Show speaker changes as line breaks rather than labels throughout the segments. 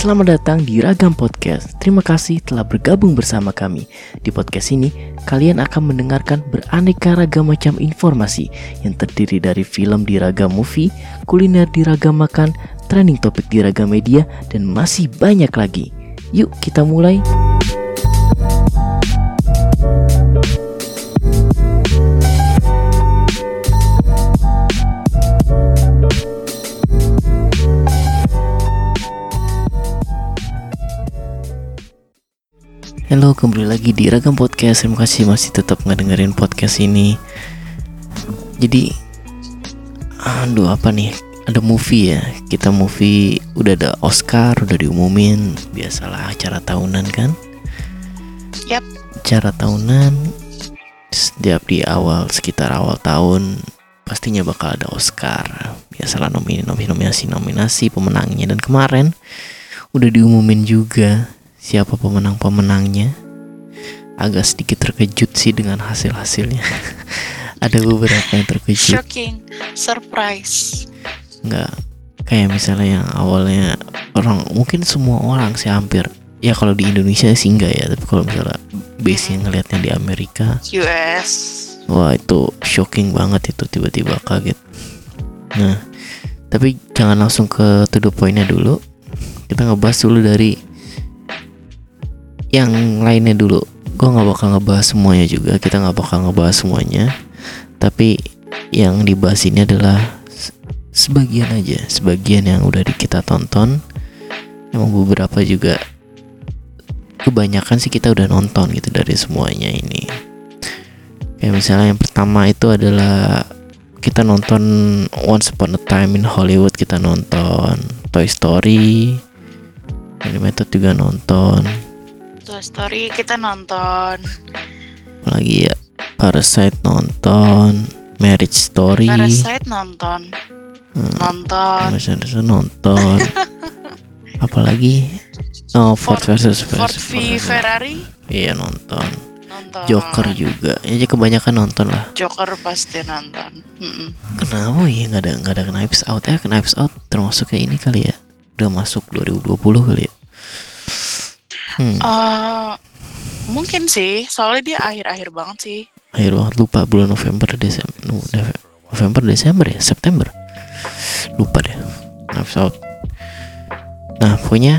Selamat datang di Ragam Podcast. Terima kasih telah bergabung bersama kami. Di podcast ini, kalian akan mendengarkan beraneka ragam macam informasi yang terdiri dari film di Ragam Movie, kuliner di Ragam Makan, trending topik di Ragam Media, dan masih banyak lagi. Yuk kita mulai. Halo, kembali lagi di Ragam Podcast. Terima kasih masih tetap ngedengerin podcast ini. Jadi, apa nih? Ada movie ya. Kita movie udah ada Oscar, udah diumumin. Biasalah acara tahunan kan?
Yap.
Acara tahunan setiap di sekitar awal tahun pastinya bakal ada Oscar. Biasalah nominasi pemenangnya. Dan kemarin udah diumumin juga siapa pemenangnya. Agak sedikit terkejut sih dengan hasilnya. Ada beberapa yang terkejut.
Shocking, surprise.
Enggak, kayak misalnya yang awalnya mungkin semua orang sih hampir. Ya kalau di Indonesia sih enggak ya. Tapi kalau misalnya base-nya ngelihatnya di Amerika,
US,
wah itu shocking banget, itu tiba-tiba kaget. Nah, tapi jangan langsung ke to the point-nya dulu. Kita ngebahas dulu dari yang lainnya dulu. Gue gak bakal ngebahas semuanya juga. Kita gak bakal ngebahas semuanya. Tapi yang dibahas ini adalah sebagian aja. Sebagian yang udah kita tonton. Emang beberapa juga, kebanyakan sih kita udah nonton gitu dari semuanya ini. Kayak misalnya yang pertama itu adalah kita nonton Once Upon a Time in Hollywood. Kita nonton Toy Story, Animated juga nonton.
Toy Story kita nonton.
Lagi ya, Parasite nonton, Marriage Story,
Parasite nonton.
nonton. Apalagi Ford versus
Ferrari.
Iya nonton. Joker juga. Ya kebanyakan nonton lah.
Joker pasti nonton.
Kenapa ya nggak ada Knives Out ya? Knives Out termasuk kayak ini kali ya. Udah masuk 2020 kali ya.
Mungkin sih, soalnya dia akhir-akhir banget sih.
Akhir banget, lupa bulan November Desember ya, September. Lupa deh. Knives Out. Nah, pokoknya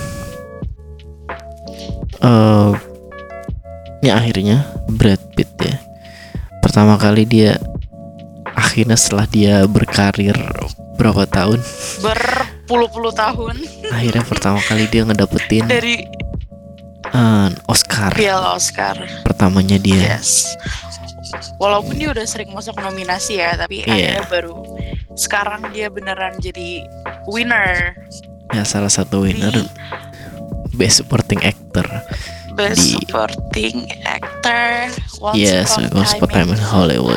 ini akhirnya Brad Pitt ya. Pertama kali dia akhirnya setelah dia berkarir berapa tahun?
Berpuluh-puluh tahun.
Akhirnya pertama kali dia ngedapetin
dari
Oscar.
Piala Oscar
Pertamanya dia.
Yes. Walaupun dia udah sering masuk nominasi ya, tapi akhirnya baru sekarang dia beneran jadi winner.
Ya, salah satu winner Best Supporting Actor.
Best Supporting Actor.
Once Upon a Time in Hollywood.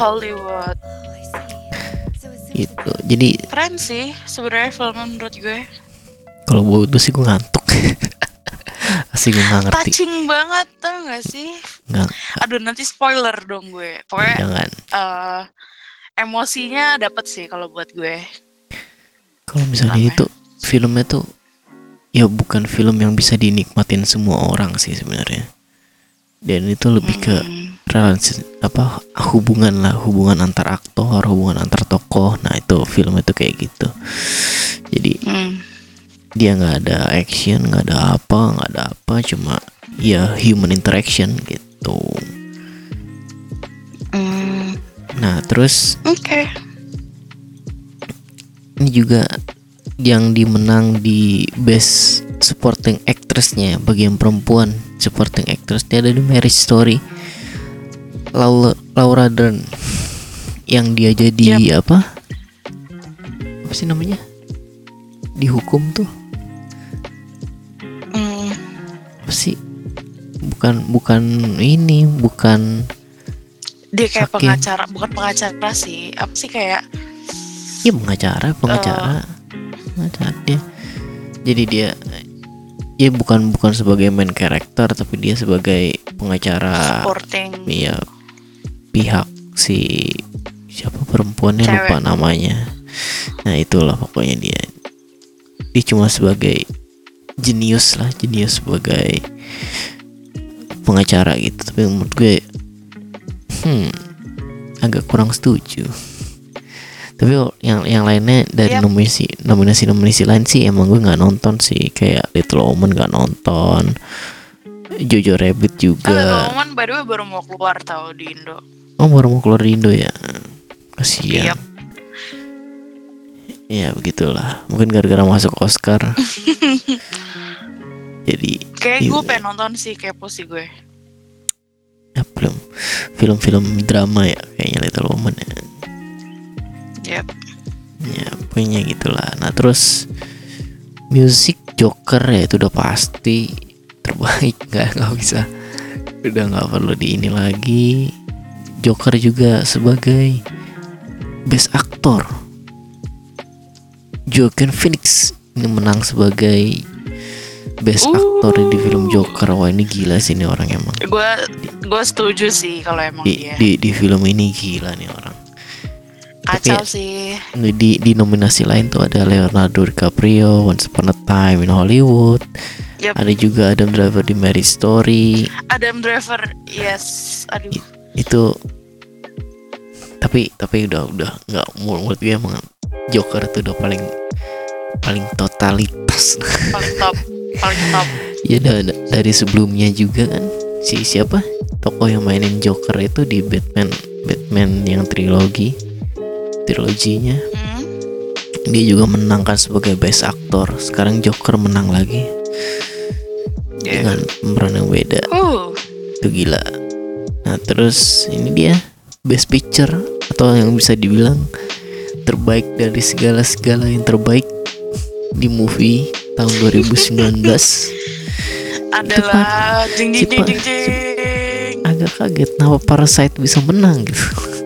Gitu. Jadi
keren sih sebenarnya film menurut gue.
Kalau buat itu sih gue ngantuk. Asli gue gak ngerti.
Touching banget, tau gak sih?
Nggak.
Aduh, nanti spoiler dong gue. Pokoknya
jangan.
Emosinya dapet sih kalau buat gue.
Kalau misalnya itu filmnya tuh ya bukan film yang bisa dinikmatin semua orang sih sebenarnya. Dan itu lebih ke relasi, hubungan antar aktor, hubungan antar tokoh. Nah itu film itu kayak gitu. Jadi dia nggak ada action, nggak ada apa, cuma ya human interaction gitu. Nah terus ini juga yang dimenang di Best Supporting Actress-nya bagian perempuan supporting actress dia ada di Marriage Story. Laura Dern yang dia jadi apa sih namanya, dihukum tuh apa sih, bukan
dia kayak pengacara, bukan pengacara sih, apa sih kayak
ya pengacara dia. Jadi dia ya bukan sebagai main karakter, tapi dia sebagai pengacara
supporting.
Iya, pihak si siapa perempuannya, cewek. Lupa namanya. Nah itulah pokoknya dia cuma sebagai jenius sebagai pengacara gitu. Tapi menurut gue agak kurang setuju. Tapi yang lainnya dari nominasi lain sih emang gue nggak nonton sih. Kayak Little Women nggak nonton, Jojo Rabbit juga.
Little Women by the way baru mau keluar tau di Indo.
Oh, baru mau keluar di Indo ya. Kasian. Ya begitulah. Mungkin gara-gara masuk Oscar. Jadi
kayak gue pengen nonton sih, kepo sih gue.
Ya, film-film drama ya kayaknya Little Women ya.
Yep.
Ya pokoknya gitulah. Nah terus musik Joker ya itu udah pasti terbaik, nggak bisa, udah nggak perlu di ini lagi. Joker juga sebagai Best Actor, Joaquin Phoenix ini menang sebagai Best Actor di film Joker. Wah ini gila sih ini orang emang.
Gue setuju sih kalau emang dia
di film ini gila nih orang.
Kacau
tapi
sih.
Di nominasi lain tuh ada Leonardo DiCaprio, Once Upon a Time in Hollywood.
Yep.
Ada juga Adam Driver di Marriage Story.
Adam Driver, yes. Aduh.
Itu tapi udah nggak, menurut gue emang Joker itu udah paling totalitas.
Paling top.
Ya dari sebelumnya juga kan siapa tokoh yang mainin Joker itu di Batman yang triloginya dia juga menang kan sebagai Best Actor. Sekarang Joker menang lagi dengan pemeran yang beda. Itu gila. Nah terus ini dia Best Picture atau yang bisa dibilang terbaik dari segala yang terbaik di movie tahun 2019
adalah jing.
Agak kaget kenapa Parasite bisa menang gitu.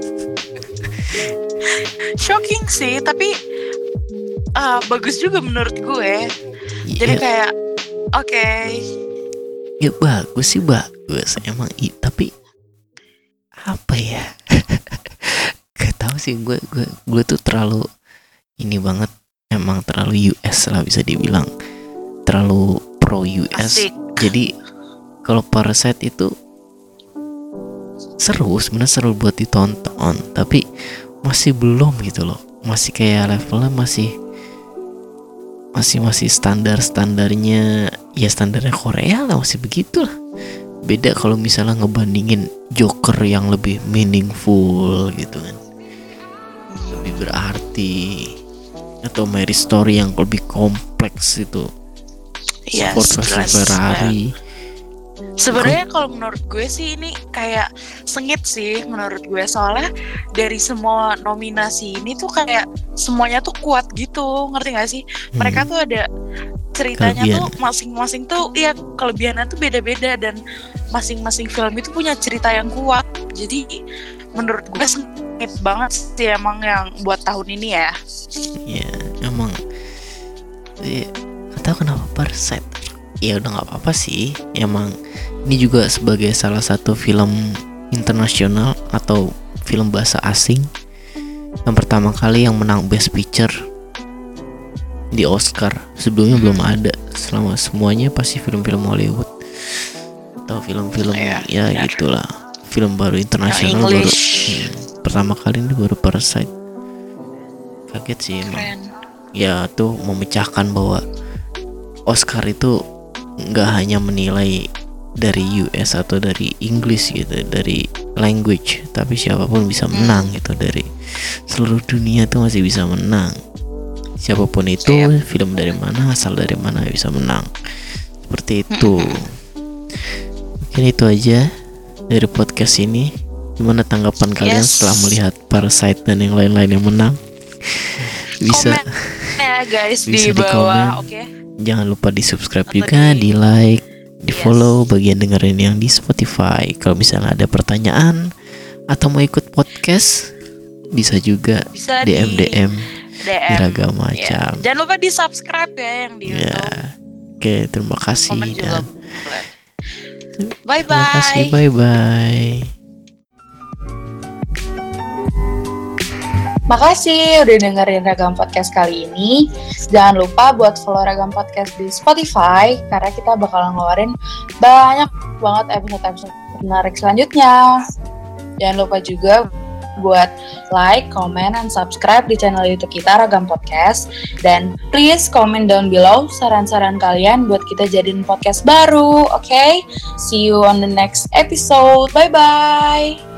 Shocking sih, tapi bagus juga menurut gue. Jadi kayak oke.
Ya bagus emang tapi apa ya? Gak tahu sih, gue tuh terlalu ini banget, emang terlalu US lah bisa dibilang, terlalu pro US.
Asik.
Jadi kalau Parasite itu sebenarnya seru buat ditonton, tapi masih belum gitu loh, masih kayak levelnya masih standarnya ya standarnya Korea lah, masih begitulah. Beda kalau misalnya ngebandingin Joker yang lebih meaningful gitu kan, lebih berarti, atau Marriage Story yang lebih kompleks itu. Ford versus Ferrari.
Sebenarnya kalau menurut gue sih ini kayak sengit sih menurut gue, soalnya dari semua nominasi ini tuh kayak semuanya tuh kuat gitu, ngerti gak sih? Mereka tuh ada ceritanya tuh masing-masing tuh ya kelebihannya tuh beda-beda, dan masing-masing film itu punya cerita yang kuat. Jadi menurut gue sengit banget sih emang yang buat tahun ini ya.
Ya emang gak tahu kenapa Parasite. Ya udah nggak apa-apa sih, emang ini juga sebagai salah satu film internasional atau film bahasa asing yang pertama kali yang menang Best Picture di Oscar. Sebelumnya belum ada, selama semuanya pasti film-film Hollywood atau film-film ya gitulah, film baru internasional baru. Pertama kali ini baru Parasite. Kaget sih emang. Ya tuh memecahkan bahwa Oscar itu nggak hanya menilai dari US atau dari English gitu, dari language, tapi siapapun bisa menang gitu, dari seluruh dunia tuh masih bisa menang. Siapapun itu, film dari mana, asal dari mana bisa menang. Seperti itu. Mungkin itu aja dari podcast ini. Gimana tanggapan kalian setelah melihat Parasite dan yang lain-lain yang menang? Bisa
ya guys,
bisa
di bawah,
oke. Jangan lupa di subscribe juga, di like, di follow bagian dengerin yang di Spotify. Kalau misalnya ada pertanyaan atau mau ikut podcast, bisa juga DM Iraga Macam.
Jangan lupa di subscribe ya yang di YouTube.
Oke, terima kasih dan
bye
terima kasih, bye.
Makasih udah dengerin Ragam Podcast kali ini. Jangan lupa buat follow Ragam Podcast di Spotify karena kita bakal ngeluarin banyak banget episode-episode menarik selanjutnya. Jangan lupa juga buat like, comment, and subscribe di channel YouTube kita Ragam Podcast. Dan please comment down below saran-saran kalian buat kita jadiin podcast baru, oke? See you on the next episode. Bye-bye!